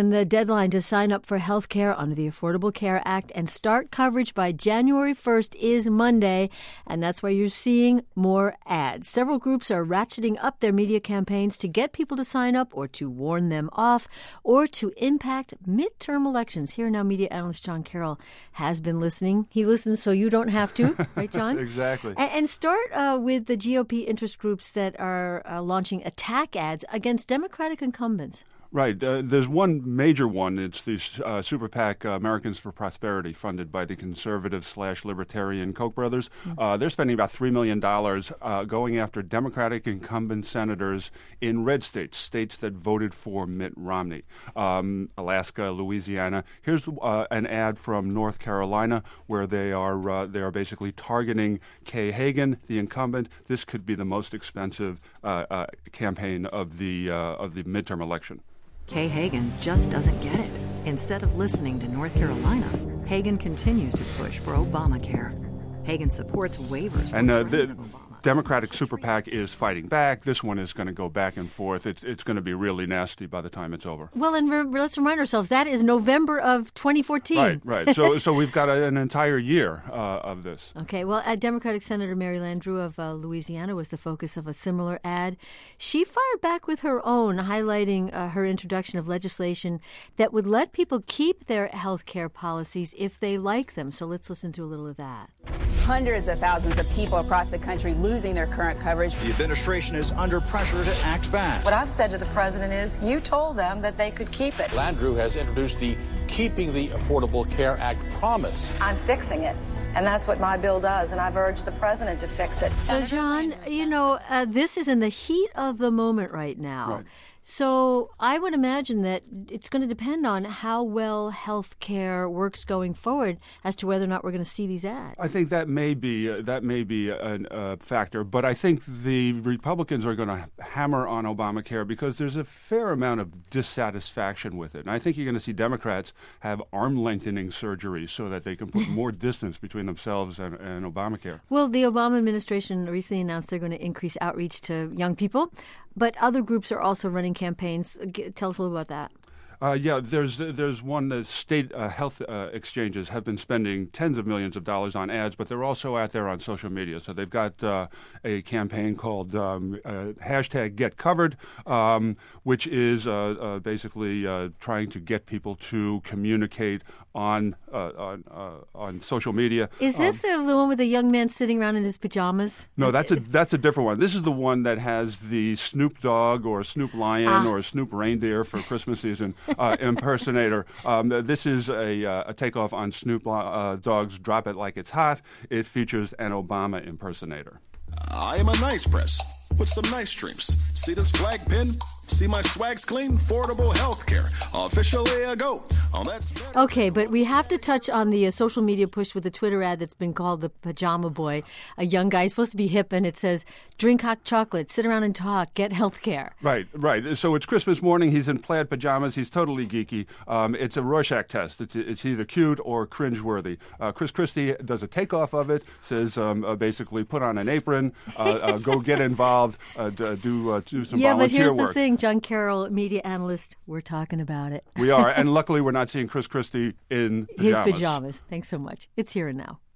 And the deadline to sign up for health care under the Affordable Care Act and start coverage by January 1st is Monday, and that's why you're seeing more ads. Several groups are ratcheting up their media campaigns to get people to sign up or to warn them off or to impact midterm elections. Here now, media analyst John Carroll has been listening. He listens so you don't have to, right, John? Exactly. And start with the GOP interest groups that are launching attack ads against Democratic incumbents. Right. There's one major one. It's the super PAC Americans for Prosperity, funded by the conservative/libertarian Koch brothers. They're spending about $3 million going after Democratic incumbent senators in red states that voted for Mitt Romney, Alaska, Louisiana. Here's an ad from North Carolina where they are basically targeting Kay Hagan, the incumbent. This could be the most expensive campaign of the midterm election. Kay Hagan just doesn't get it. Instead of listening to North Carolina, Hagan continues to push for Obamacare. Hagan supports waivers for friends of Obama. Democratic super PAC is fighting back. This one is going to go back and forth. It's going to be really nasty by the time it's over. Well, and let's remind ourselves, that is November of 2014. Right. So we've got an entire year of this. Okay. Well, Democratic Senator Mary Landrieu of Louisiana was the focus of a similar ad. She fired back with her own, highlighting her introduction of legislation that would let people keep their health care policies if they like them. So let's listen to a little of that. Hundreds of thousands of people across the country losing their current coverage. The administration is under pressure to act fast. What I've said to the president is, you told them that they could keep it. Landrieu has introduced the Keeping the Affordable Care Act promise. I'm fixing it. And that's what my bill does, and I've urged the president to fix it. So, John, this is in the heat of the moment right now. Right. So I would imagine that it's going to depend on how well health care works going forward as to whether or not we're going to see these ads. I think that may be a factor, but I think the Republicans are going to hammer on Obamacare because there's a fair amount of dissatisfaction with it. And I think you're going to see Democrats have arm-lengthening surgery so that they can put more distance between themselves and Obamacare. Well, the Obama administration recently announced they're going to increase outreach to young people, but other groups are also running campaigns. Tell us a little about that. There's one. The state health exchanges have been spending tens of millions of dollars on ads, but they're also out there on social media. So they've got a campaign called #GetCovered, which is basically trying to get people to communicate on social media. Is this the one with the young man sitting around in his pajamas? No, that's a different one. This is the one that has the Snoop Dogg or Snoop Lion or Snoop Reindeer for Christmas season impersonator. This is a takeoff on Snoop Dogg's "Drop It Like It's Hot." It features an Obama impersonator. I am a nice press with some nice streams. See this flag pin? See my swag's clean? Affordable health care. Officially a go. Oh, that's okay, but we have to touch on the social media push with the Twitter ad that's been called the Pajama Boy. A young guy supposed to be hip, and it says, drink hot chocolate, sit around and talk, get health care. Right. So it's Christmas morning. He's in plaid pajamas. He's totally geeky. It's a Rorschach test. It's either cute or cringeworthy. Chris Christie does a takeoff of it, says basically put on an apron, go get involved, do some volunteer work. Yeah, but here's the thing, John Carroll, media analyst, we're talking about it. We are, and luckily we're not seeing Chris Christie in pajamas. His pajamas. Thanks so much. It's Here and Now.